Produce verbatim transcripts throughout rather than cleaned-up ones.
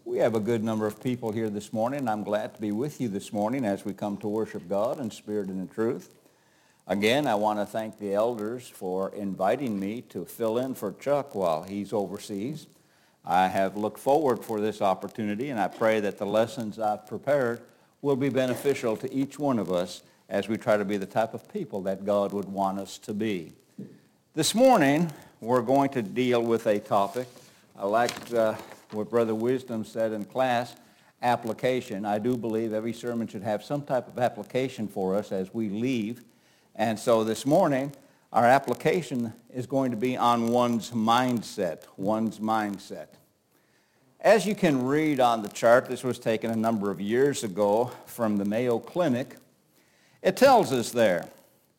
We have a good number of people here this morning. I'm glad to be with you this morning as we come to worship God in spirit and in truth. Again, I want to thank the elders for inviting me to fill in for Chuck while he's overseas. I have looked forward for this opportunity, and I pray that the lessons I've prepared will be beneficial to each one of us as we try to be the type of people that God would want us to be. This morning, we're going to deal with a topic. I like uh, what Brother Wisdom said in class, application. I do believe every sermon should have some type of application for us as we leave. And so this morning, our application is going to be on one's mindset, one's mindset. As you can read on the chart, this was taken a number of years ago from the Mayo Clinic. It tells us there,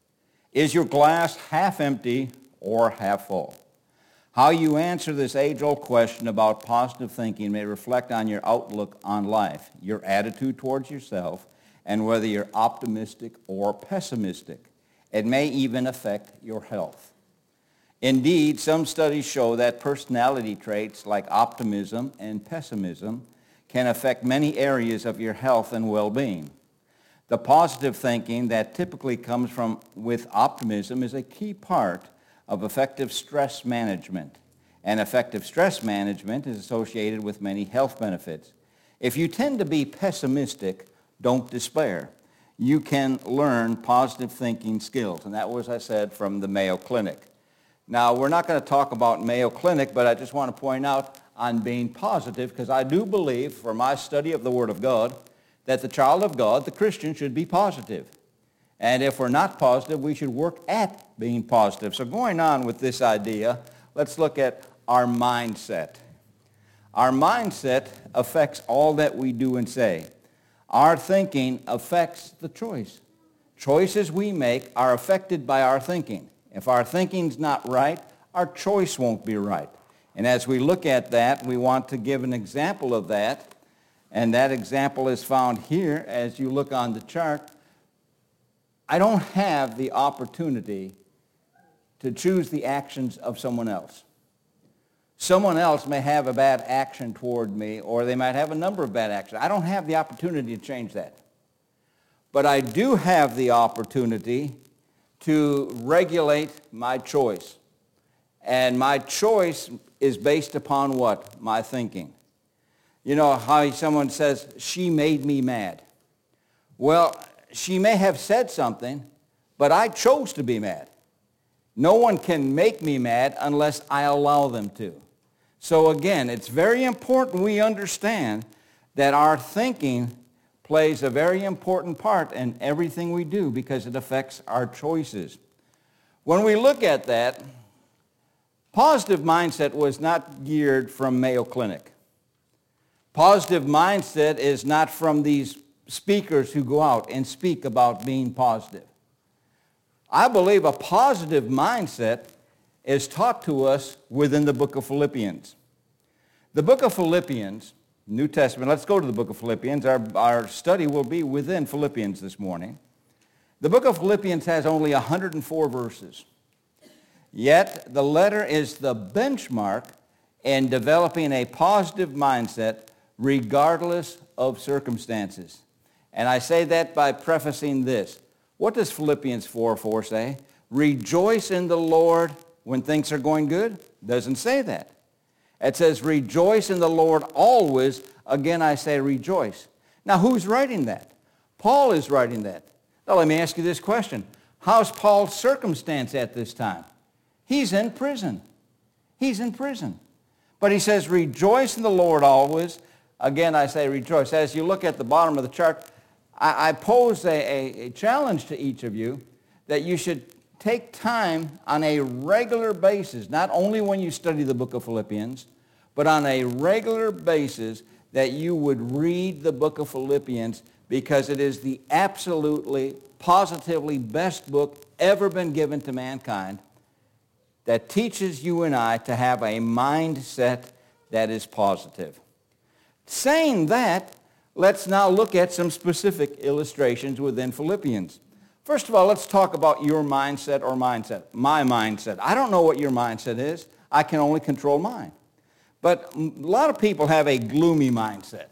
is your glass half empty or half full? How you answer this age-old question about positive thinking may reflect on your outlook on life, your attitude towards yourself, and whether you're optimistic or pessimistic. It may even affect your health. Indeed, some studies show that personality traits like optimism and pessimism can affect many areas of your health and well-being. The positive thinking that typically comes from with optimism is a key part of effective stress management. And effective stress management is associated with many health benefits. If you tend to be pessimistic, don't despair. You can learn positive thinking skills. And that was, I said, from the Mayo Clinic. Now, we're not going to talk about Mayo Clinic, but I just want to point out on being positive, because I do believe, from my study of the Word of God, that the child of God, the Christian, should be positive. And if we're not positive, we should work at being positive. So going on with this idea, let's look at our mindset. Our mindset affects all that we do and say. Our thinking affects the choice. Choices we make are affected by our thinking. If our thinking's not right, our choice won't be right. And as we look at that, we want to give an example of that. And that example is found here as you look on the chart. I don't have the opportunity to choose the actions of someone else. Someone else may have a bad action toward me, or they might have a number of bad actions. I don't have the opportunity to change that. But I do have the opportunity to regulate my choice. And my choice is based upon what? My thinking. You know how someone says, she made me mad. Well, she may have said something, but I chose to be mad. No one can make me mad unless I allow them to. So again, it's very important we understand that our thinking plays a very important part in everything we do because it affects our choices. When we look at that, positive mindset was not geared from Mayo Clinic. Positive mindset is not from these speakers who go out and speak about being positive. I believe a positive mindset is taught to us within the book of Philippians. The book of Philippians, New Testament, let's go to the book of Philippians. Our, our study will be within Philippians this morning. The book of Philippians has only one hundred four verses. Yet the letter is the benchmark in developing a positive mindset regardless of circumstances. And I say that by prefacing this. What does Philippians four four say? Rejoice in the Lord when things are going good? Doesn't say that. It says rejoice in the Lord always. Again, I say rejoice. Now, who's writing that? Paul is writing that. Now, let me ask you this question. How's Paul's circumstance at this time? He's in prison. He's in prison. But he says rejoice in the Lord always. Again, I say rejoice. As you look at the bottom of the chart, I pose a, a, a challenge to each of you that you should take time on a regular basis, not only when you study the book of Philippians, but on a regular basis that you would read the book of Philippians because it is the absolutely, positively best book ever been given to mankind that teaches you and I to have a mindset that is positive. Saying that, let's now look at some specific illustrations within Philippians. First of all, let's talk about your mindset or mindset. My mindset. I don't know what your mindset is. I can only control mine. But a lot of people have a gloomy mindset.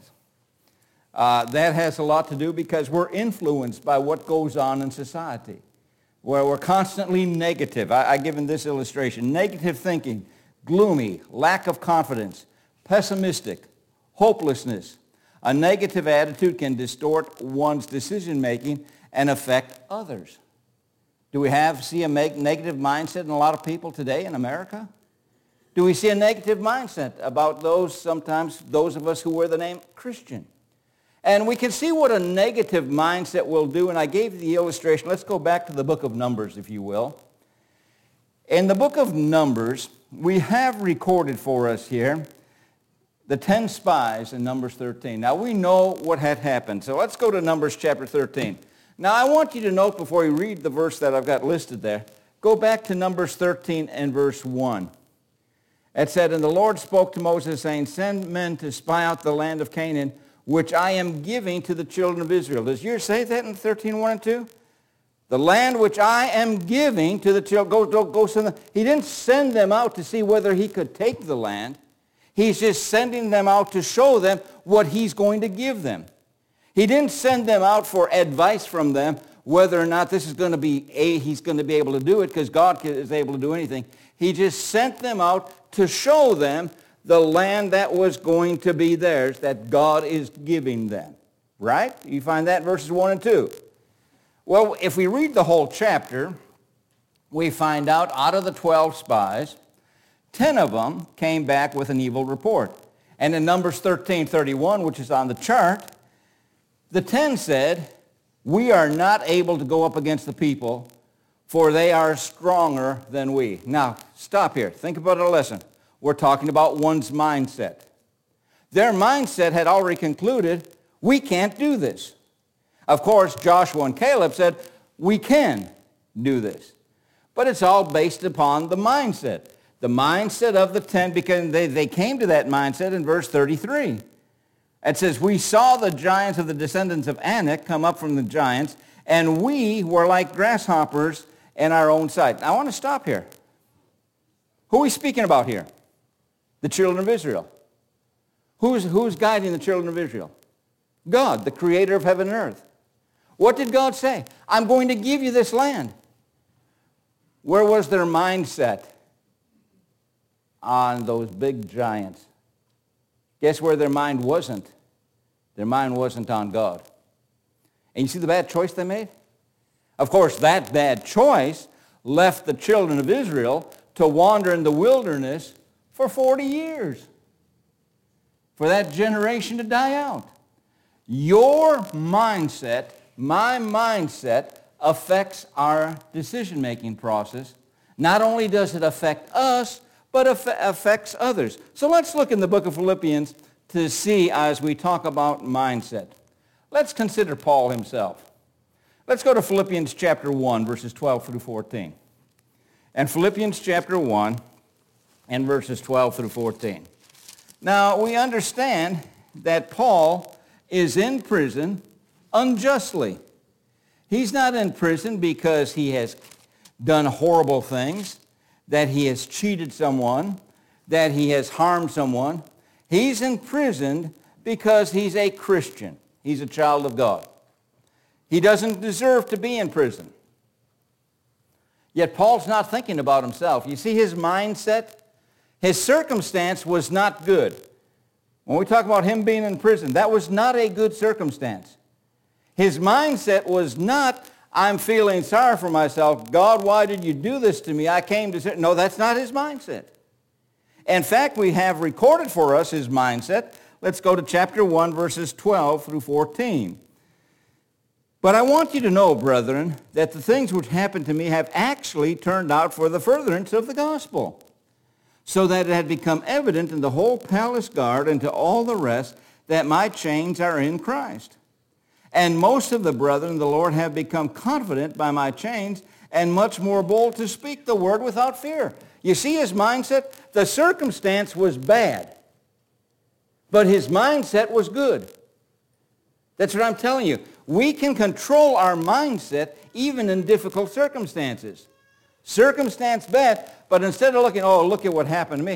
Uh, that has a lot to do because we're influenced by what goes on in society, where we're constantly negative. I, I given this illustration. Negative thinking, gloomy, lack of confidence, pessimistic, hopelessness. A negative attitude can distort one's decision-making and affect others. Do we have, see a negative mindset in a lot of people today in America? Do we see a negative mindset about those, sometimes those of us who wear the name Christian? And we can see what a negative mindset will do, and I gave you the illustration. Let's go back to the book of Numbers, if you will. In the book of Numbers, we have recorded for us here the ten spies in Numbers thirteen. Now, we know what had happened, so let's go to Numbers chapter thirteen. Now, I want you to note before you read the verse that I've got listed there, go back to Numbers thirteen and verse one. It said, "And the Lord spoke to Moses, saying, Send men to spy out the land of Canaan, which I am giving to the children of Israel." Does yours say that in thirteen, one and two? The land which I am giving to the children. Go, go, go send them. He didn't send them out to see whether he could take the land. He's just sending them out to show them what he's going to give them. He didn't send them out for advice from them whether or not this is going to be, a, he's going to be able to do it, because God is able to do anything. He just sent them out to show them the land that was going to be theirs, that God is giving them. Right? You find that in verses one and two. Well, if we read the whole chapter, we find out out of the twelve spies, ten of them came back with an evil report. And in Numbers thirteen thirty-one, which is on the chart, the ten said, "We are not able to go up against the people, for they are stronger than we." Now, stop here. Think about a lesson. We're talking about one's mindset. Their mindset had already concluded, we can't do this. Of course, Joshua and Caleb said, we can do this. But it's all based upon the mindset. The mindset of the ten, because they, they came to that mindset in verse thirty-three. It says, "We saw the giants of the descendants of Anak come up from the giants, and we were like grasshoppers in our own sight." Now, I want to stop here. Who are we speaking about here? The children of Israel. Who's, who's guiding the children of Israel? God, the creator of heaven and earth. What did God say? I'm going to give you this land. Where was their mindset? On those big giants. Guess where their mind wasn't? Their mind wasn't on God. And you see the bad choice they made? Of course, that bad choice left the children of Israel to wander in the wilderness for forty years. For that generation to die out. Your mindset, my mindset, affects our decision-making process. Not only does it affect us, but affects others. So let's look in the book of Philippians to see as we talk about mindset. Let's consider Paul himself. Let's go to Philippians chapter one, verses twelve through fourteen. And Philippians chapter one and verses twelve through fourteen. Now, we understand that Paul is in prison unjustly. He's not in prison because he has done horrible things, that he has cheated someone, that he has harmed someone. He's imprisoned because he's a Christian. He's a child of God. He doesn't deserve to be in prison. Yet Paul's not thinking about himself. You see his mindset? His circumstance was not good. When we talk about him being in prison, that was not a good circumstance. His mindset was not, I'm feeling sorry for myself. God, why did you do this to me? I came to... No, that's not his mindset. In fact, we have recorded for us his mindset. Let's go to chapter one, verses twelve through fourteen. "But I want you to know, brethren, that the things which happened to me have actually turned out for the furtherance of the gospel, so that it had become evident in the whole palace guard and to all the rest that my chains are in Christ. And most of the brethren in the Lord have become confident by my chains and much more bold to speak the word without fear." You see his mindset? The circumstance was bad, but his mindset was good. That's what I'm telling you. We can control our mindset even in difficult circumstances. Circumstance bad, but instead of looking, oh, look at what happened to me,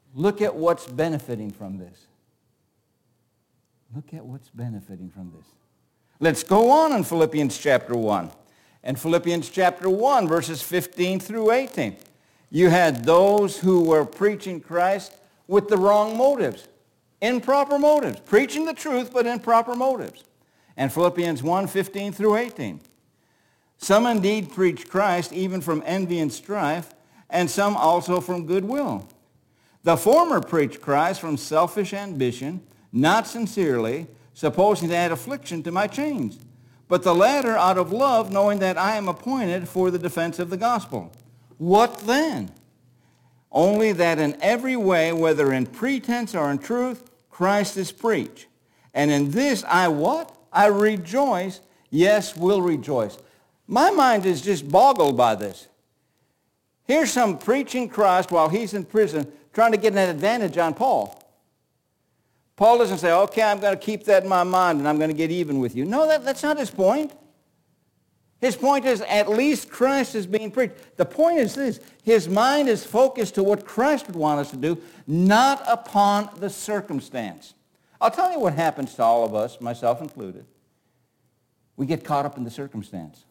Look at what's benefiting from this. Look at what's benefiting from this. Let's go on in Philippians chapter one. In Philippians chapter one, verses fifteen through eighteen. You had those who were preaching Christ with the wrong motives, improper motives, preaching the truth but improper motives. And Philippians one, fifteen through eighteen. Some indeed preach Christ even from envy and strife, and some also from goodwill. The former preach Christ from selfish ambition, not sincerely, supposing to add affliction to my chains. But the latter out of love, knowing that I am appointed for the defense of the gospel. What then? Only that in every way, whether in pretense or in truth, Christ is preached. And in this I what? I rejoice, yes, will rejoice. My mind is just boggled by this. Here's some preaching Christ while he's in prison, trying to get an advantage on Paul. Paul doesn't say, okay, I'm going to keep that in my mind and I'm going to get even with you. No, that, that's not his point. His point is at least Christ is being preached. The point is this. His mind is focused to what Christ would want us to do, not upon the circumstance. I'll tell you what happens to all of us, myself included. We get caught up in the circumstance.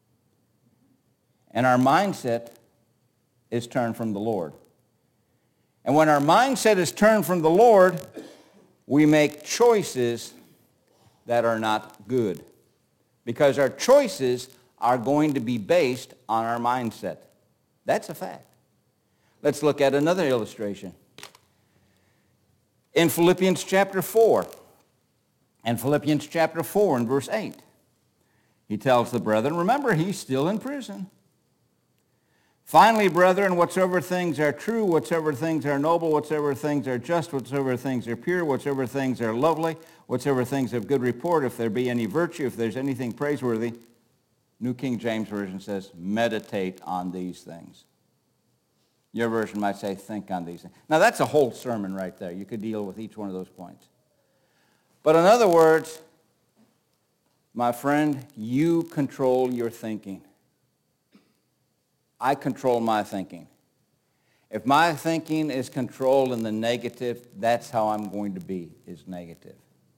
And our mindset is turned from the Lord. And when our mindset is turned from the Lord, we make choices that are not good. Because our choices are going to be based on our mindset. That's a fact. Let's look at another illustration. In Philippians chapter four, and Philippians chapter four and verse eight, he tells the brethren, remember, he's still in prison. Finally, brethren, whatsoever things are true, whatsoever things are noble, whatsoever things are just, whatsoever things are pure, whatsoever things are lovely, whatsoever things of good report, if there be any virtue, if there's anything praiseworthy, New King James Version says, meditate on these things. Your version might say, think on these things. Now, that's a whole sermon right there. You could deal with each one of those points. But in other words, my friend, you control your thinking. I control my thinking. If my thinking is controlled in the negative, that's how I'm going to be, is negative.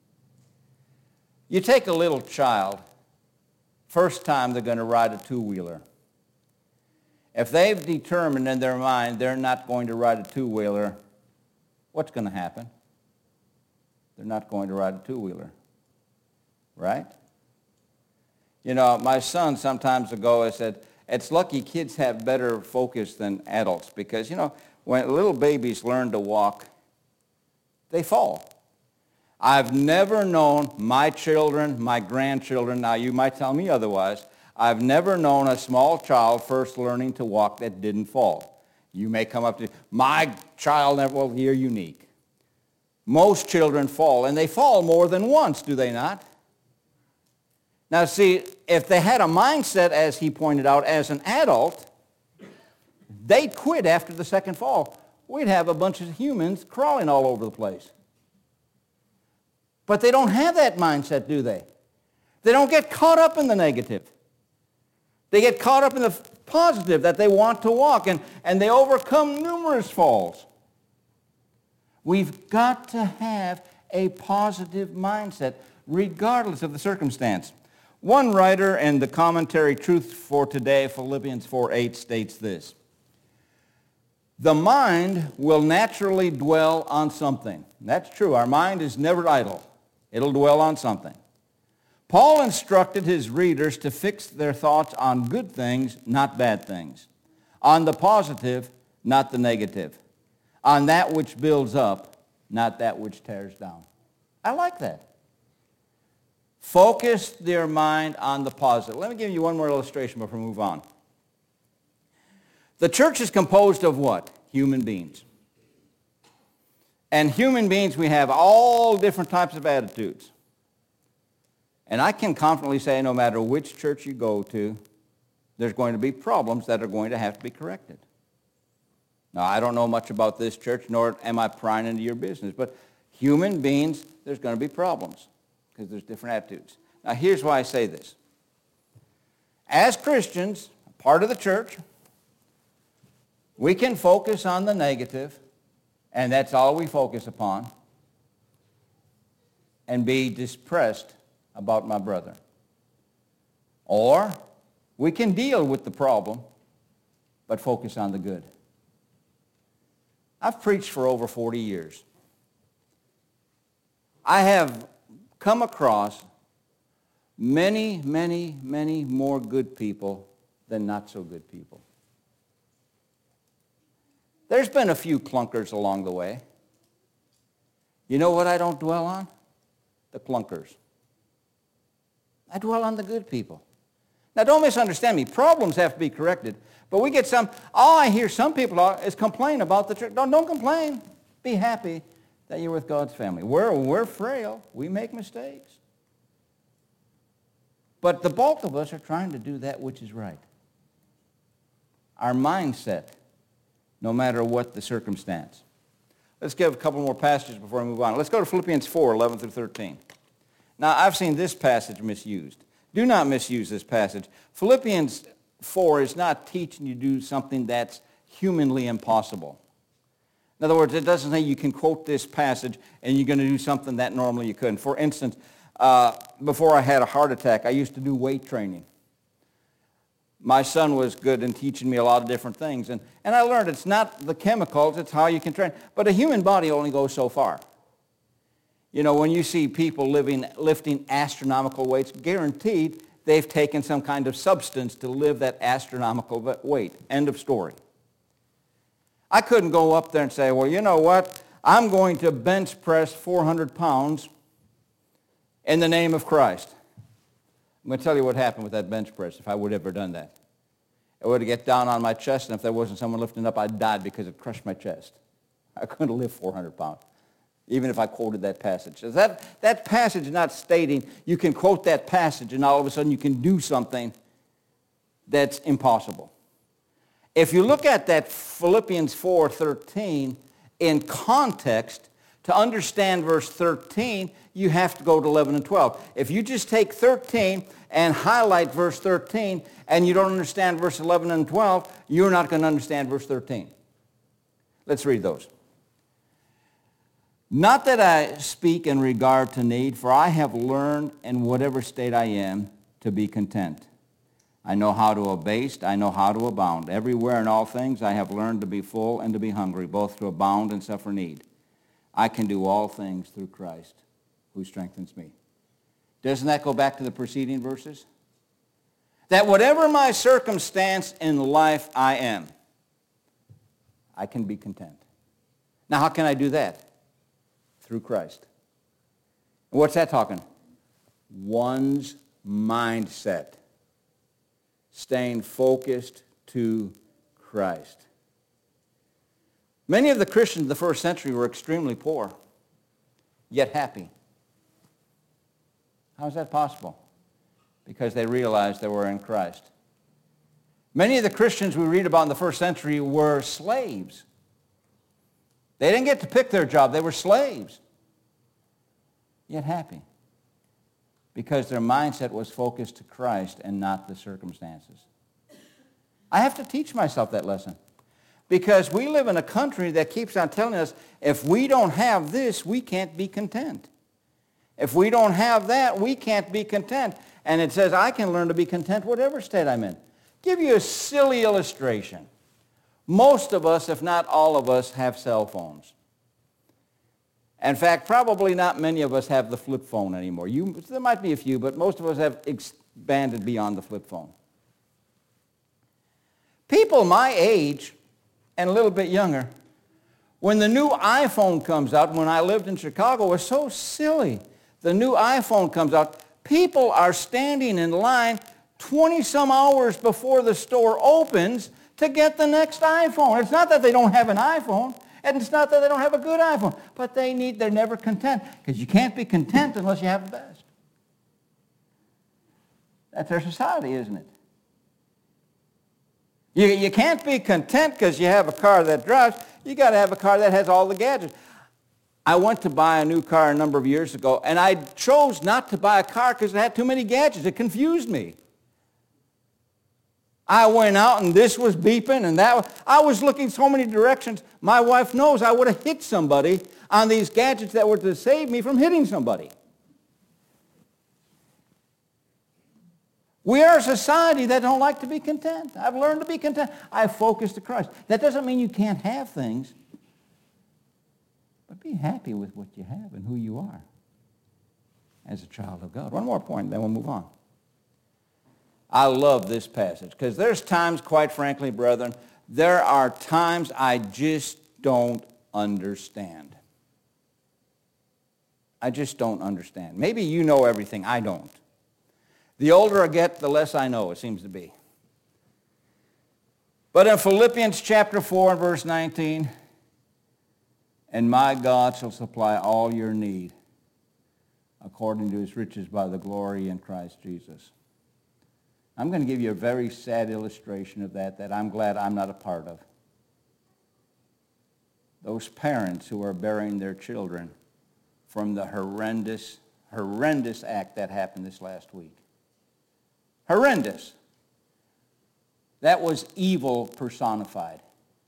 You take a little child, first time they're going to ride a two-wheeler. If they've determined in their mind they're not going to ride a two-wheeler, what's going to happen? They're not going to ride a two-wheeler, right? You know, my son sometimes ago has said, it's lucky kids have better focus than adults because, you know, when little babies learn to walk, they fall. I've never known my children, my grandchildren, now you might tell me otherwise, I've never known a small child first learning to walk that didn't fall. You may come up to, my child never, well, you're unique. Most children fall, and they fall more than once, do they not? Now, see, if they had a mindset, as he pointed out, as an adult, they'd quit after the second fall. We'd have a bunch of humans crawling all over the place. But they don't have that mindset, do they? They don't get caught up in the negative. They get caught up in the positive, that they want to walk, and, and they overcome numerous falls. We've got to have a positive mindset, regardless of the circumstance. One writer in the commentary Truth for Today, Philippians four eight, states this. The mind will naturally dwell on something. That's true. Our mind is never idle. It'll dwell on something. Paul instructed his readers to fix their thoughts on good things, not bad things. On the positive, not the negative. On that which builds up, not that which tears down. I like that. Focus their mind on the positive. Let me give you one more illustration before we move on. The church is composed of what? Human beings. And human beings, we have all different types of attitudes. And I can confidently say no matter which church you go to, there's going to be problems that are going to have to be corrected. Now, I don't know much about this church, nor am I prying into your business, but human beings, there's going to be problems because there's different attitudes. Now, here's why I say this. As Christians, part of the church, we can focus on the negative and that's all we focus upon, and be depressed about my brother. Or we can deal with the problem, but focus on the good. I've preached for over forty years. I have come across many, many, many more good people than not so good people. There's been a few clunkers along the way. You know what I don't dwell on? The clunkers. I dwell on the good people. Now, don't misunderstand me. Problems have to be corrected. But we get some, all I hear some people are, is complain about the church. Don't, don't complain. Be happy that you're with God's family. We're, we're frail. We make mistakes. But the bulk of us are trying to do that which is right. Our mindset, no matter what the circumstance. Let's give a couple more passages before we move on. Let's go to Philippians four, eleven through thirteen. Now, I've seen this passage misused. Do not misuse this passage. Philippians four is not teaching you to do something that's humanly impossible. In other words, it doesn't say you can quote this passage and you're going to do something that normally you couldn't. For instance, uh, before I had a heart attack, I used to do weight training. My son was good in teaching me a lot of different things. And, and I learned it's not the chemicals, it's how you can train. But a human body only goes so far. You know, when you see people living, lifting astronomical weights, guaranteed they've taken some kind of substance to live that astronomical weight. End of story. I couldn't go up there and say, well, you know what? I'm going to bench press four hundred pounds in the name of Christ. I'm going to tell you what happened with that bench press if I would have ever done that. I would have get down on my chest, and if there wasn't someone lifting up, I'd died because it crushed my chest. I couldn't lift four hundred pounds, even if I quoted that passage. So that, that passage is not stating you can quote that passage and all of a sudden you can do something that's impossible. If you look at that Philippians four thirteen in context, to understand verse thirteen, you have to go to eleven and twelve. If you just take thirteen and highlight verse thirteen and you don't understand verse eleven and twelve, you're not going to understand verse thirteen. Let's read those. Not that I speak in regard to need, for I have learned in whatever state I am to be content. I know how to abase, I know how to abound. Everywhere in all things I have learned to be full and to be hungry, both to abound and suffer need. I can do all things through Christ who strengthens me. Doesn't that go back to the preceding verses? That whatever my circumstance in life I am, I can be content. Now, how can I do that? Through Christ. What's that talking? One's mindset. Staying focused to Christ. Many of the Christians of the first century were extremely poor, yet happy. How is that possible? Because they realized they were in Christ. Many of the Christians we read about in the first century were slaves. They didn't get to pick their job. They were slaves, yet happy. Because their mindset was focused to Christ and not the circumstances. I have to teach myself that lesson. Because we live in a country that keeps on telling us, if we don't have this, we can't be content. If we don't have that, we can't be content. And it says, I can learn to be content whatever state I'm in. Give you a silly illustration. Most of us, if not all of us, have cell phones. In fact, probably not many of us have the flip phone anymore. You, there might be a few, but most of us have expanded beyond the flip phone. People my age and a little bit younger, when the new iPhone comes out, when I lived in Chicago, it was so silly. The new iPhone comes out, people are standing in line twenty some hours before the store opens to get the next iPhone. It's not that they don't have an iPhone. And it's not that they don't have a good iPhone, but they need, they're never content, because you can't be content unless you have the best. That's our society, isn't it? You, you can't be content because you have a car that drives. You got to have a car that has all the gadgets. I went to buy a new car a number of years ago, and I chose not to buy a car because it had too many gadgets. It confused me. I went out and this was beeping and that was, I was looking so many directions. My wife knows I would have hit somebody on these gadgets that were to save me from hitting somebody. We are a society that don't like to be content. I've learned to be content. I've focused to Christ. That doesn't mean you can't have things, but be happy with what you have and who you are as a child of God. One more point, then we'll move on. I love this passage because there's times, quite frankly, brethren, there are times I just don't understand. I just don't understand. Maybe you know everything. I don't. The older I get, the less I know, it seems to be. But in Philippians chapter four and verse nineteen, and my God shall supply all your need according to his riches by the glory in Christ Jesus. I'm going to give you a very sad illustration of that that I'm glad I'm not a part of. Those parents who are burying their children from the horrendous, horrendous act that happened this last week. Horrendous. That was evil personified.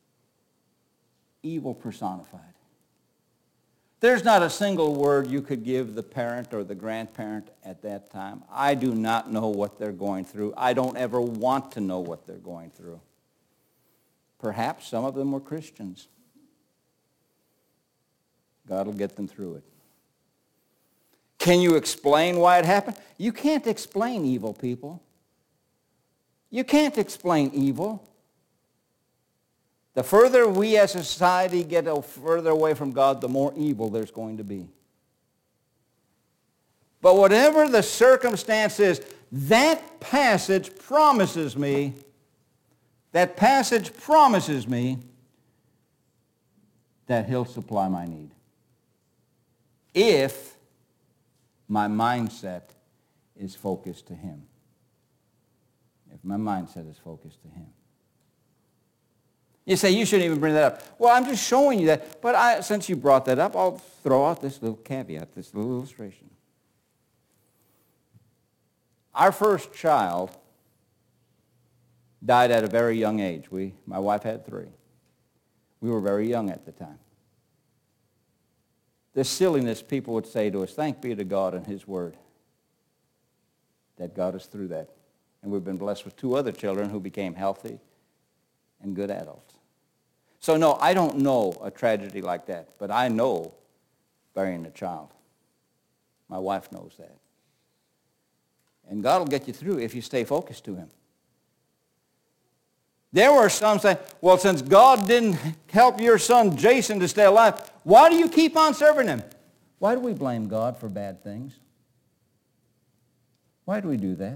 Evil personified. There's not a single word you could give the parent or the grandparent at that time. I do not know what they're going through. I don't ever want to know what they're going through. Perhaps some of them were Christians. God will get them through it. Can you explain why it happened? You can't explain evil, people. You can't explain evil. The further we as a society get further away from God, the more evil there's going to be. But whatever the circumstance is, that passage promises me, that passage promises me that he'll supply my need. If my mindset is focused to him. If my mindset is focused to him. You say, you shouldn't even bring that up. Well, I'm just showing you that. But I, since you brought that up, I'll throw out this little caveat, this little illustration. Our first child died at a very young age. We, my wife had three. We were very young at the time. The silliness people would say to us, thank be to God and his word that got us through that. And we've been blessed with two other children who became healthy and good adults. So no, I don't know a tragedy like that, but I know burying a child. My wife knows that. And God will get you through if you stay focused to him. There were some saying, well, since God didn't help your son Jason to stay alive, why do you keep on serving him? Why do we blame God for bad things? Why do we do that?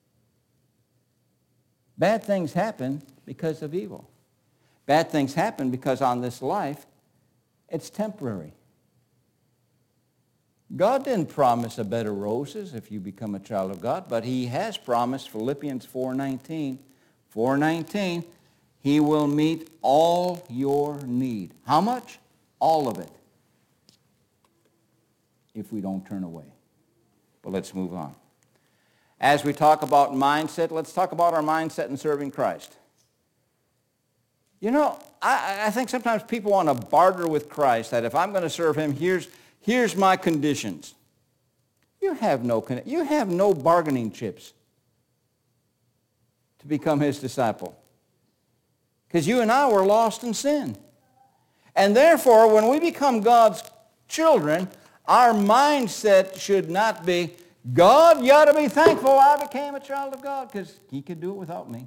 Bad things happen because of evil. Bad things happen because on this life, it's temporary. God didn't promise a bed of roses if you become a child of God, but he has promised, Philippians four nineteen, four nineteen, he will meet all your need. How much? All of it. If we don't turn away. But let's move on. As we talk about mindset, let's talk about our mindset in serving Christ. You know, I, I think sometimes people want to barter with Christ, that if I'm going to serve him, here's, here's my conditions. You have no, you have no bargaining chips to become his disciple. Because you and I were lost in sin. And therefore, when we become God's children, our mindset should not be, God, you ought to be thankful I became a child of God, because he could do it without me.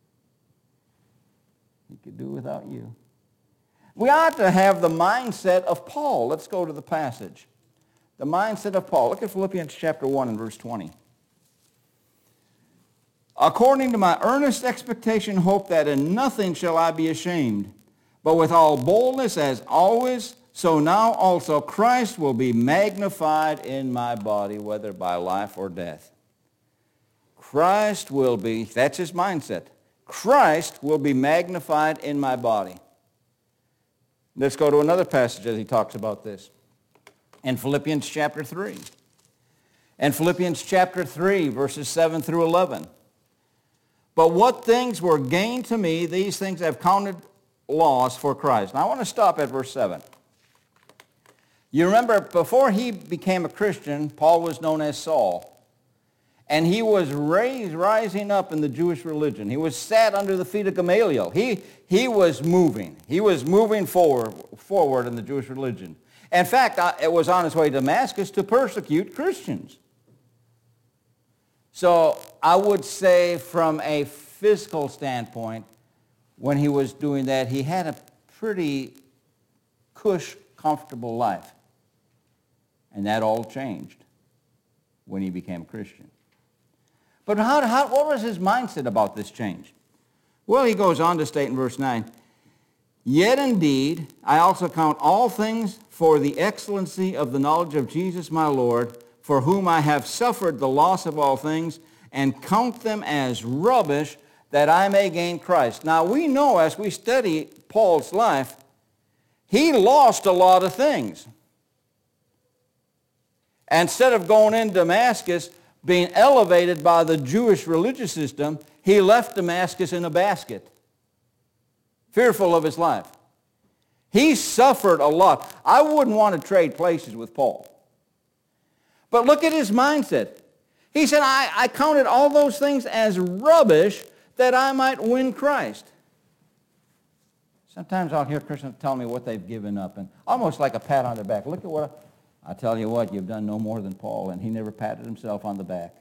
He could do it without you. We ought to have the mindset of Paul. Let's go to the passage. The mindset of Paul. Look at Philippians chapter one and verse twenty. According to my earnest expectation, hope that in nothing shall I be ashamed, but with all boldness as always, so now also Christ will be magnified in my body, whether by life or death. Christ will be, that's his mindset. Christ will be magnified in my body. Let's go to another passage as he talks about this. In Philippians chapter three. In Philippians chapter three, verses seven through eleven. But what things were gain to me, these things I've counted loss for Christ. Now I want to stop at verse seven. You remember, before he became a Christian, Paul was known as Saul. And he was raised, rising up in the Jewish religion. He was sat under the feet of Gamaliel. He, he was moving. He was moving forward, forward in the Jewish religion. In fact, it was on his way to Damascus to persecute Christians. So I would say from a physical standpoint, when he was doing that, he had a pretty cush, comfortable life. And that all changed when he became a Christian. But how, how, what was his mindset about this change? Well, he goes on to state in verse nine, yet indeed I also count all things for the excellency of the knowledge of Jesus my Lord, for whom I have suffered the loss of all things, and count them as rubbish, that I may gain Christ. Now we know as we study Paul's life, he lost a lot of things. Instead of going in Damascus, being elevated by the Jewish religious system, he left Damascus in a basket, fearful of his life. He suffered a lot. I wouldn't want to trade places with Paul. But look at his mindset. He said, I, I counted all those things as rubbish that I might win Christ. Sometimes I'll hear Christians tell me what they've given up, and almost like a pat on their back. Look at what I... I tell you what, you've done no more than Paul, and he never patted himself on the back.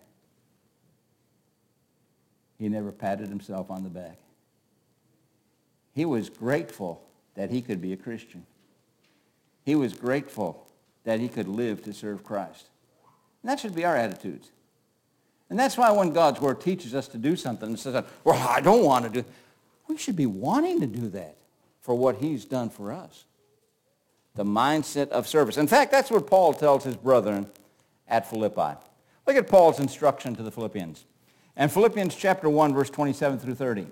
He never patted himself on the back. He was grateful that he could be a Christian. He was grateful that he could live to serve Christ. And that should be our attitudes. And that's why when God's Word teaches us to do something and says, well, I don't want to do it, we should be wanting to do that for what he's done for us. The mindset of service. In fact, that's what Paul tells his brethren at Philippi. Look at Paul's instruction to the Philippians. In Philippians chapter one, verse twenty-seven through thirty.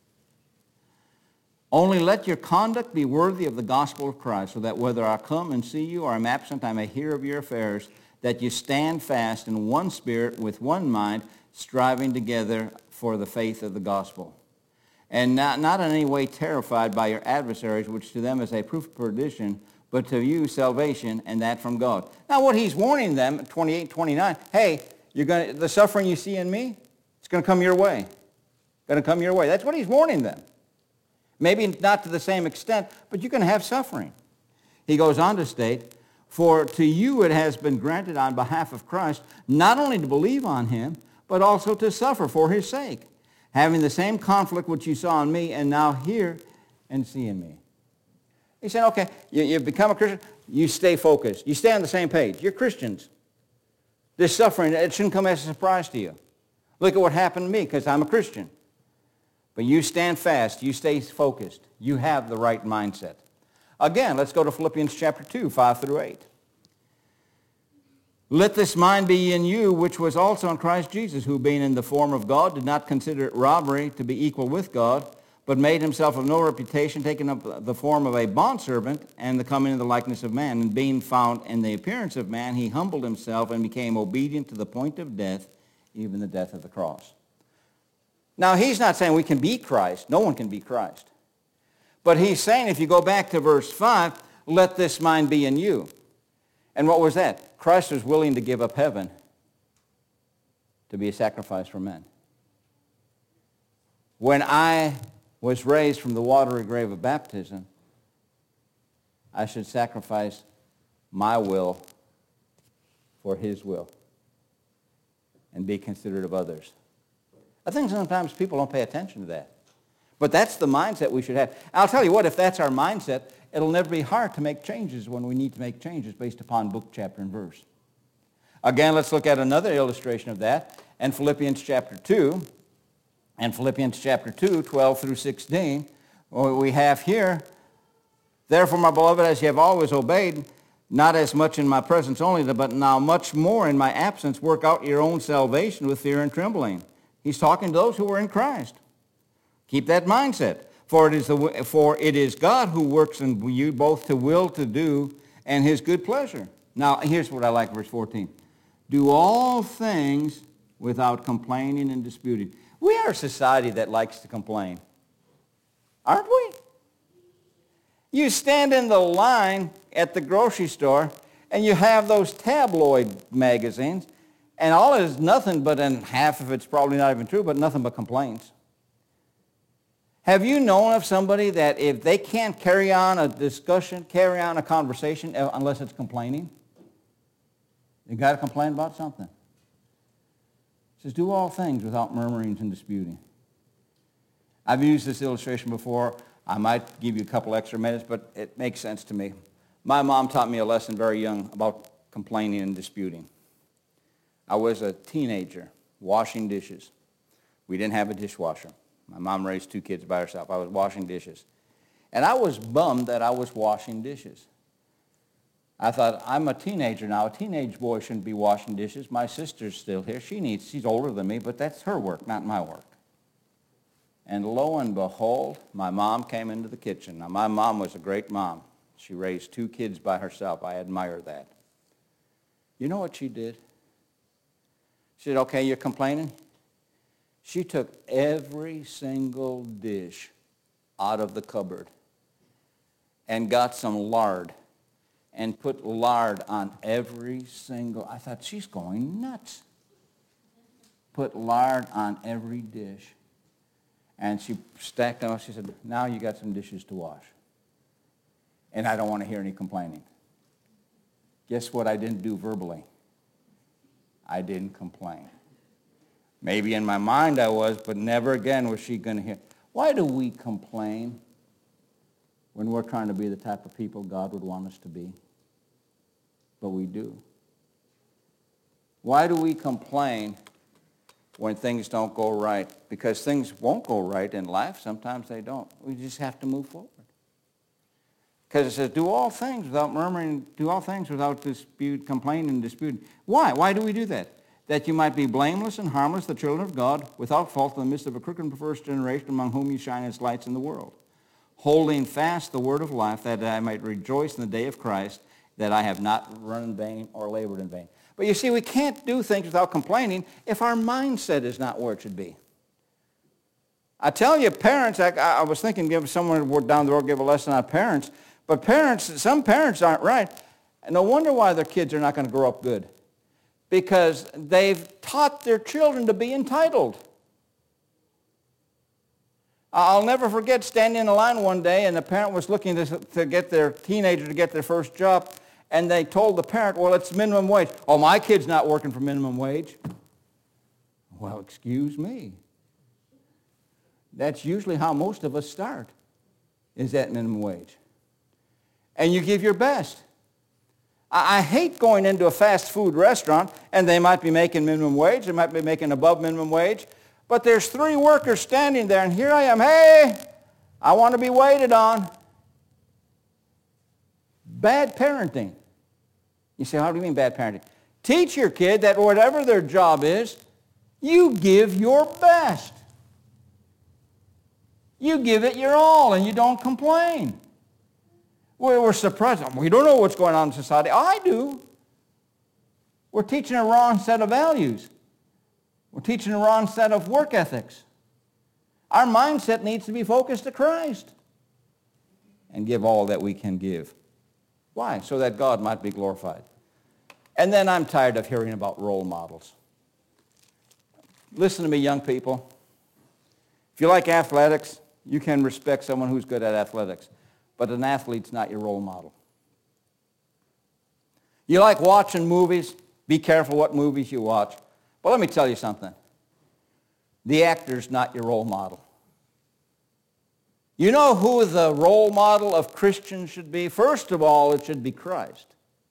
Only let your conduct be worthy of the gospel of Christ, so that whether I come and see you or am absent, I may hear of your affairs, that you stand fast in one spirit, with one mind, striving together for the faith of the gospel. And not, not in any way terrified by your adversaries, which to them is a proof of perdition, but to you salvation, and that from God. Now what he's warning them, twenty-eight, twenty-nine, hey, you're gonna, the suffering you see in me, it's going to come your way. It's going to come your way. That's what he's warning them. Maybe not to the same extent, but you're going to have suffering. He goes on to state, for to you it has been granted on behalf of Christ, not only to believe on him, but also to suffer for his sake, having the same conflict which you saw in me, and now hear and see in me. He said, okay, you, you become a Christian, you stay focused. You stay on the same page. You're Christians. This suffering, it shouldn't come as a surprise to you. Look at what happened to me because I'm a Christian. But you stand fast. You stay focused. You have the right mindset. Again, let's go to Philippians chapter two, five through eight. Let this mind be in you, which was also in Christ Jesus, who being in the form of God, did not consider it robbery to be equal with God, but made himself of no reputation, taking up the form of a bondservant and the coming in the likeness of man. And being found in the appearance of man, he humbled himself and became obedient to the point of death, even the death of the cross. Now, he's not saying we can be Christ. No one can be Christ. But he's saying, if you go back to verse five, let this mind be in you. And what was that? Christ was willing to give up heaven to be a sacrifice for men. When I was raised from the watery grave of baptism, I should sacrifice my will for his will and be considerate of others. I think sometimes people don't pay attention to that. But that's the mindset we should have. I'll tell you what, if that's our mindset, it'll never be hard to make changes when we need to make changes based upon book, chapter, and verse. Again, let's look at another illustration of that in Philippians chapter two. And Philippians chapter two, twelve through sixteen, we have here, therefore, my beloved, as you have always obeyed, not as much in my presence only, but now much more in my absence, work out your own salvation with fear and trembling. He's talking to those who are in Christ. Keep that mindset. For it is the, for it is God who works in you both to will to do and his good pleasure. Now, here's what I like, verse fourteen. Do all things without complaining and disputing. We are a society that likes to complain, aren't we? You stand in the line at the grocery store, and you have those tabloid magazines, and all it is nothing but, and half of it's probably not even true, but nothing but complaints. Have you known of somebody that if they can't carry on a discussion, carry on a conversation, unless it's complaining? You got to complain about something. It says, do all things without murmurings and disputing. I've used this illustration before. I might give you a couple extra minutes, but it makes sense to me. My mom taught me a lesson very young about complaining and disputing. I was a teenager washing dishes. We didn't have a dishwasher. My mom raised two kids by herself. I was washing dishes. And I was bummed that I was washing dishes. I thought, I'm a teenager now. A teenage boy shouldn't be washing dishes. My sister's still here. She needs, she's older than me, but that's her work, not my work. And lo and behold, my mom came into the kitchen. Now, my mom was a great mom. She raised two kids by herself. I admire that. You know what she did? She said, okay, you're complaining? She took every single dish out of the cupboard and got some lard and put lard on every single, I thought, she's going nuts. Put lard on every dish. And she stacked them up. She said, now you got some dishes to wash. And I don't want to hear any complaining. Guess what I didn't do verbally? I didn't complain. Maybe in my mind I was, but never again was she going to hear. Why do we complain when we're trying to be the type of people God would want us to be? But we do. Why do we complain when things don't go right? Because things won't go right in life. Sometimes they don't. We just have to move forward. Because it says, do all things without murmuring, do all things without dispute, complaining and disputing. Why? Why do we do that? That you might be blameless and harmless, the children of God, without fault in the midst of a crooked and perverse generation, among whom you shine as lights in the world, holding fast the word of life, that I might rejoice in the day of Christ, that I have not run in vain or labored in vain. But you see, we can't do things without complaining if our mindset is not where it should be. I tell you, parents, I, I was thinking give someone down the road, give a lesson on parents, but parents, some parents aren't right. And no wonder why their kids are not going to grow up good. Because they've taught their children to be entitled. I'll never forget standing in a line one day, and the parent was looking to, to get their teenager to get their first job, and they told the parent, well, it's minimum wage. Oh, my kid's not working for minimum wage. Well, excuse me. That's usually how most of us start, is at minimum wage. And you give your best. I, I hate going into a fast food restaurant, and they might be making minimum wage, they might be making above minimum wage, but there's three workers standing there, and here I am, hey, I want to be waited on. Bad parenting. You say, how do you mean bad parenting? Teach your kid that whatever their job is, you give your best. You give it your all, and you don't complain. We're surprised. We don't know what's going on in society. I do. We're teaching a wrong set of values. We're teaching a wrong set of work ethics. Our mindset needs to be focused to Christ and give all that we can give. Why? So that God might be glorified. And then I'm tired of hearing about role models. Listen to me, young people. If you like athletics, you can respect someone who's good at athletics. But an athlete's not your role model. You like watching movies? Be careful what movies you watch. But let me tell you something. The actor's not your role model. You know who the role model of Christians should be? First of all, it should be Christ.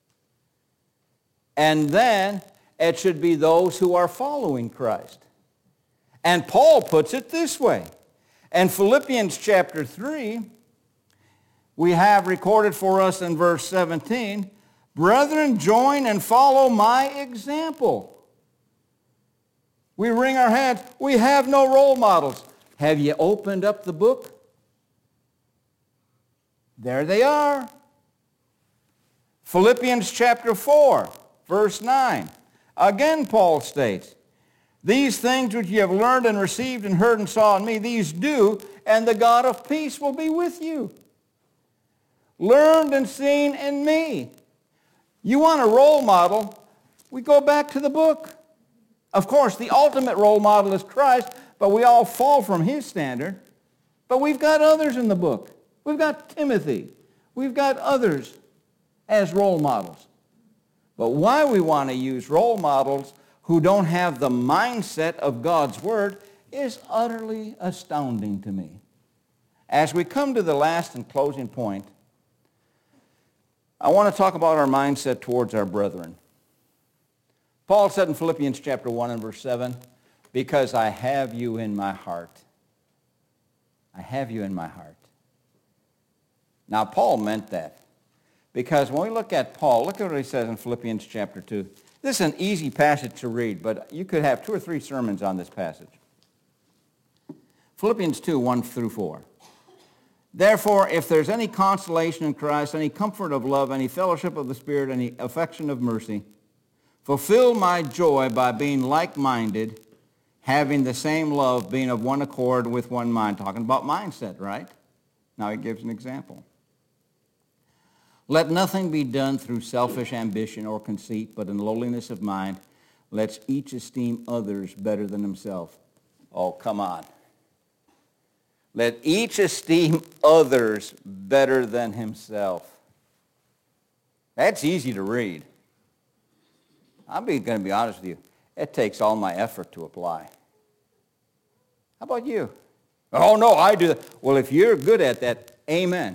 And then it should be those who are following Christ. And Paul puts it this way. In Philippians chapter three, we have recorded for us in verse seventeen, brethren, join and follow my example. We wring our hands. We have no role models. Have you opened up the book? There they are. Philippians chapter four, verse nine. Again, Paul states, These things which you have learned and received and heard and saw in me, these do, and the God of peace will be with you. Learned and seen in me. You want a role model? We go back to the book. Of course, the ultimate role model is Christ, but we all fall from his standard. But we've got others in the book. We've got Timothy. We've got others as role models. But why we want to use role models who don't have the mindset of God's Word is utterly astounding to me. As we come to the last and closing point, I want to talk about our mindset towards our brethren. Paul said in Philippians chapter one and verse seven, because I have you in my heart. I have you in my heart. Now, Paul meant that. Because when we look at Paul, look at what he says in Philippians chapter two. This is an easy passage to read, but you could have two or three sermons on this passage. Philippians two, one through four. Therefore, if there's any consolation in Christ, any comfort of love, any fellowship of the Spirit, any affection of mercy, fulfill my joy by being like-minded, having the same love, being of one accord with one mind. Talking about mindset, right? Now he gives an example. Let nothing be done through selfish ambition or conceit, but in lowliness of mind, let each esteem others better than himself. Oh, come on. Let each esteem others better than himself. That's easy to read. I'm going to be honest with you. It takes all my effort to apply. How about you? Oh, no, I do that. Well, if you're good at that, amen.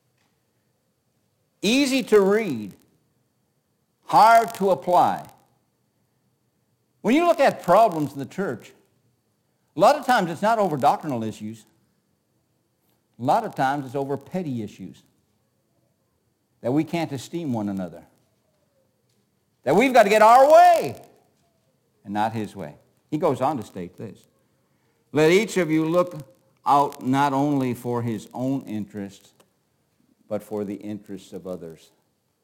Easy to read, hard to apply. When you look at problems in the church, a lot of times it's not over doctrinal issues. A lot of times it's over petty issues. That we can't esteem one another. That we've got to get our way and not his way. He goes on to state this. Let each of you look out not only for his own interests, but for the interests of others.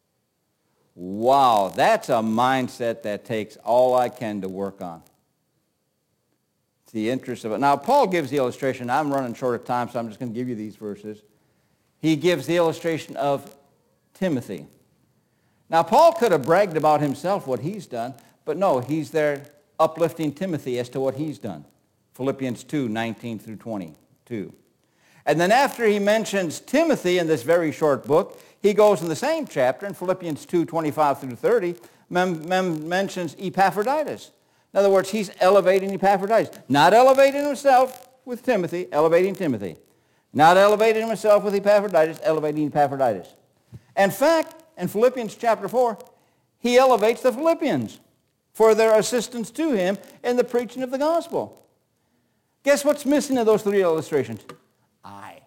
Wow, that's a mindset that takes all I can to work on. It's the interest of it. Now, Paul gives the illustration. I'm running short of time, so I'm just going to give you these verses. He gives the illustration of Timothy. Now, Paul could have bragged about himself, what he's done, but no, he's there uplifting Timothy as to what he's done. Philippians two, nineteen through twenty-two. And then after he mentions Timothy in this very short book, he goes in the same chapter, in Philippians two, twenty-five through thirty, mem- mem- mentions Epaphroditus. In other words, he's elevating Epaphroditus. Not elevating himself with Timothy, elevating Timothy. Not elevating himself with Epaphroditus, elevating Epaphroditus. In fact, in Philippians chapter four, he elevates the Philippians for their assistance to him in the preaching of the gospel. Guess what's missing in those three illustrations? I.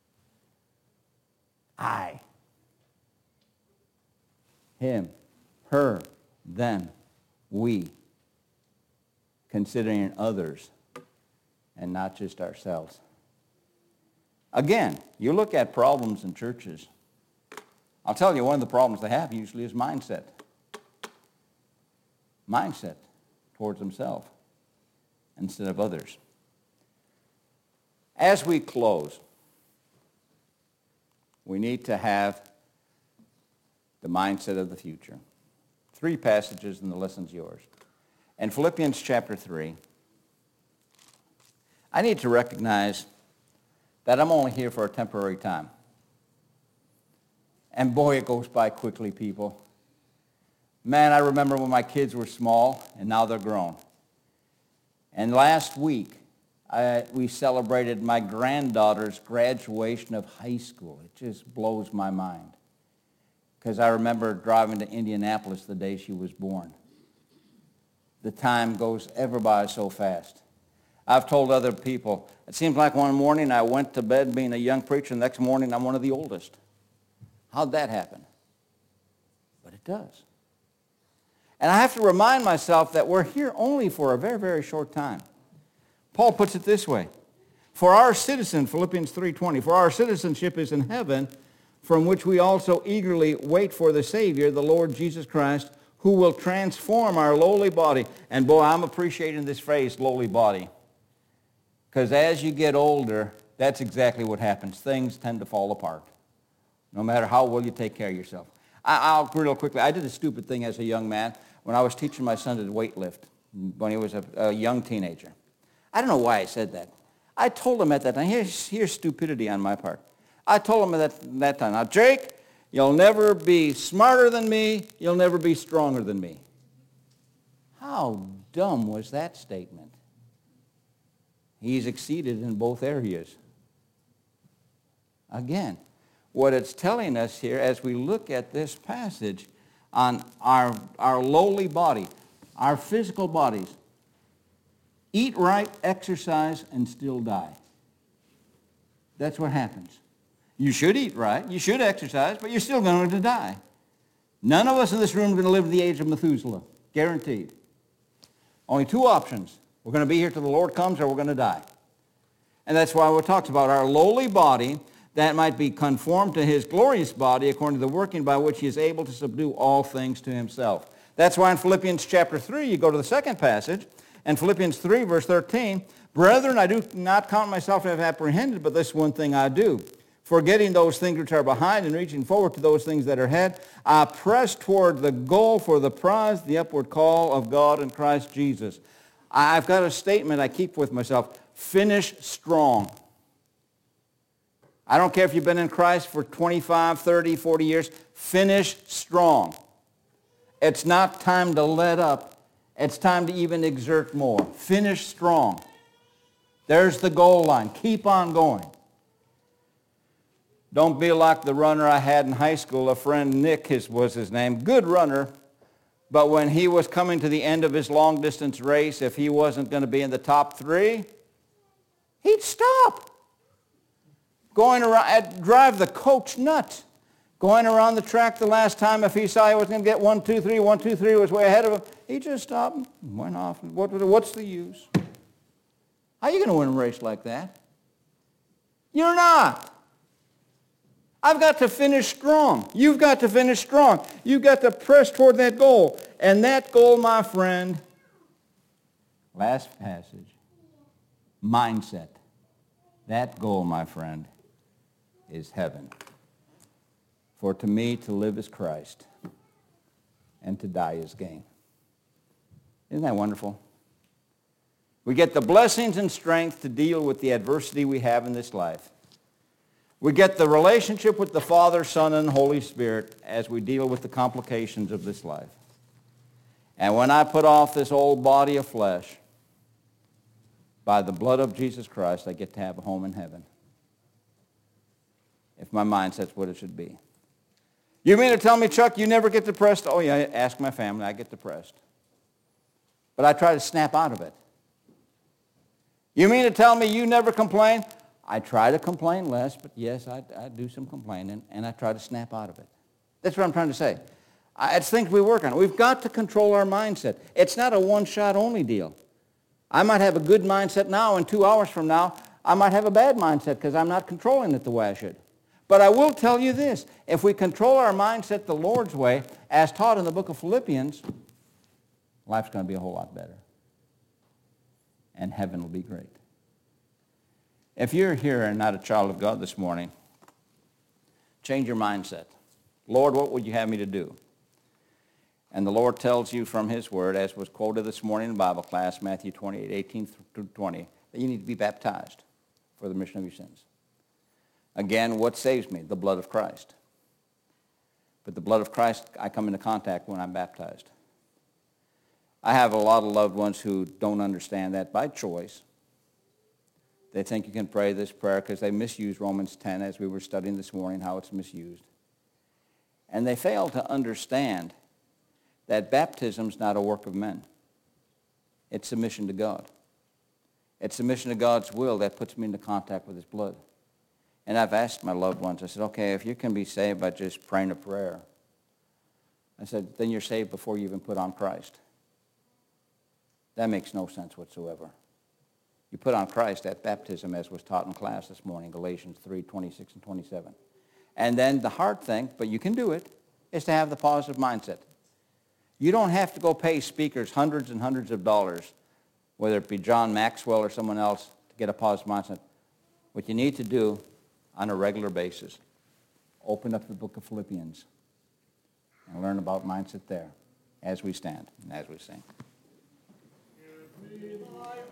I. Him, her, them, we. Considering others and not just ourselves. Again, you look at problems in churches. I'll tell you, one of the problems they have usually is mindset. Mindset towards themselves instead of others. As we close, we need to have the mindset of the future. Three passages and the lesson's yours. In Philippians chapter three, I need to recognize that I'm only here for a temporary time. And boy, it goes by quickly, people. Man, I remember when my kids were small, and now they're grown. And last week, I, we celebrated my granddaughter's graduation of high school. It just blows my mind. Because I remember driving to Indianapolis the day she was born. The time goes ever by so fast. I've told other people, it seems like one morning I went to bed being a young preacher, and the next morning I'm one of the oldest. How'd that happen? But it does. And I have to remind myself that we're here only for a very, very short time. Paul puts it this way. For our citizen, Philippians three twenty, for our citizenship is in heaven, from which we also eagerly wait for the Savior, the Lord Jesus Christ, who will transform our lowly body. And boy, I'm appreciating this phrase, lowly body. Because as you get older, that's exactly what happens. Things tend to fall apart, no matter how well you take care of yourself. I, I'll real quickly, I did a stupid thing as a young man when I was teaching my son to weight lift when he was a, a young teenager. I don't know why I said that. I told him at that time, here's, here's stupidity on my part. I told him at that, that time, now Jake, you'll never be smarter than me, you'll never be stronger than me. How dumb was that statement? He's exceeded in both areas. Again, what it's telling us here as we look at this passage on our, our lowly body, our physical bodies, eat right, exercise, and still die. That's what happens. You should eat right, you should exercise, but you're still going to die. None of us in this room are going to live to the age of Methuselah, guaranteed. Only two options. We're going to be here till the Lord comes or we're going to die. And that's why it talks about our lowly body that might be conformed to his glorious body according to the working by which he is able to subdue all things to himself. That's why in Philippians chapter three, you go to the second passage, and Philippians three, verse thirteen, Brethren, I do not count myself to have apprehended, but this one thing I do. Forgetting those things which are behind and reaching forward to those things that are ahead, I press toward the goal for the prize, the upward call of God in Christ Jesus. I've got a statement I keep with myself. Finish strong. I don't care if you've been in Christ for twenty-five, thirty, forty years. Finish strong. It's not time to let up. It's time to even exert more. Finish strong. There's the goal line. Keep on going. Don't be like the runner I had in high school. A friend, Nick his, was his name. Good runner. But when he was coming to the end of his long-distance race, if he wasn't going to be in the top three, he'd stop. Going around, I'd drive the coach nuts. Going around the track the last time, if he saw he was going to get one, two, three, one, two, three, was way ahead of him, he just stopped and went off. What, what's the use? How are you going to win a race like that? You're not. I've got to finish strong. You've got to finish strong. You've got to press toward that goal. And that goal, my friend, last passage, mindset. That goal, my friend, is heaven. For to me, to live is Christ, and to die is gain. Isn't that wonderful? We get the blessings and strength to deal with the adversity we have in this life. We get the relationship with the Father, Son, and Holy Spirit as we deal with the complications of this life. And when I put off this old body of flesh, by the blood of Jesus Christ, I get to have a home in heaven. If my mindset's what it should be. You mean to tell me, Chuck, you never get depressed? Oh, yeah, ask my family. I get depressed. But I try to snap out of it. You mean to tell me you never complain? I try to complain less, but yes, I, I do some complaining, and I try to snap out of it. That's what I'm trying to say. I, it's things we work on. We've got to control our mindset. It's not a one-shot only deal. I might have a good mindset now, and two hours from now, I might have a bad mindset because I'm not controlling it the way I should. But I will tell you this. If we control our mindset the Lord's way, as taught in the book of Philippians, life's going to be a whole lot better. And heaven will be great. If you're here and not a child of God this morning, change your mindset. Lord, what would you have me to do? And the Lord tells you from his word, as was quoted this morning in Bible class, Matthew twenty-eight, eighteen through twenty, that you need to be baptized for the remission of your sins. Again, what saves me? The blood of Christ. But the blood of Christ, I come into contact when I'm baptized. I have a lot of loved ones who don't understand that by choice. They think you can pray this prayer because they misuse Romans ten, as we were studying this morning, how it's misused. And they fail to understand that baptism is not a work of men. It's submission to God. It's submission to God's will that puts me into contact with his blood. And I've asked my loved ones, I said, okay, if you can be saved by just praying a prayer, I said, then you're saved before you even put on Christ. That makes no sense whatsoever. You put on Christ at baptism, as was taught in class this morning, Galatians three, twenty-six and twenty-seven. And then the hard thing, but you can do it, is to have the positive mindset. You don't have to go pay speakers hundreds and hundreds of dollars, whether it be John Maxwell or someone else, to get a positive mindset. What you need to do on a regular basis, open up the book of Philippians and learn about mindset there as we stand and as we sing.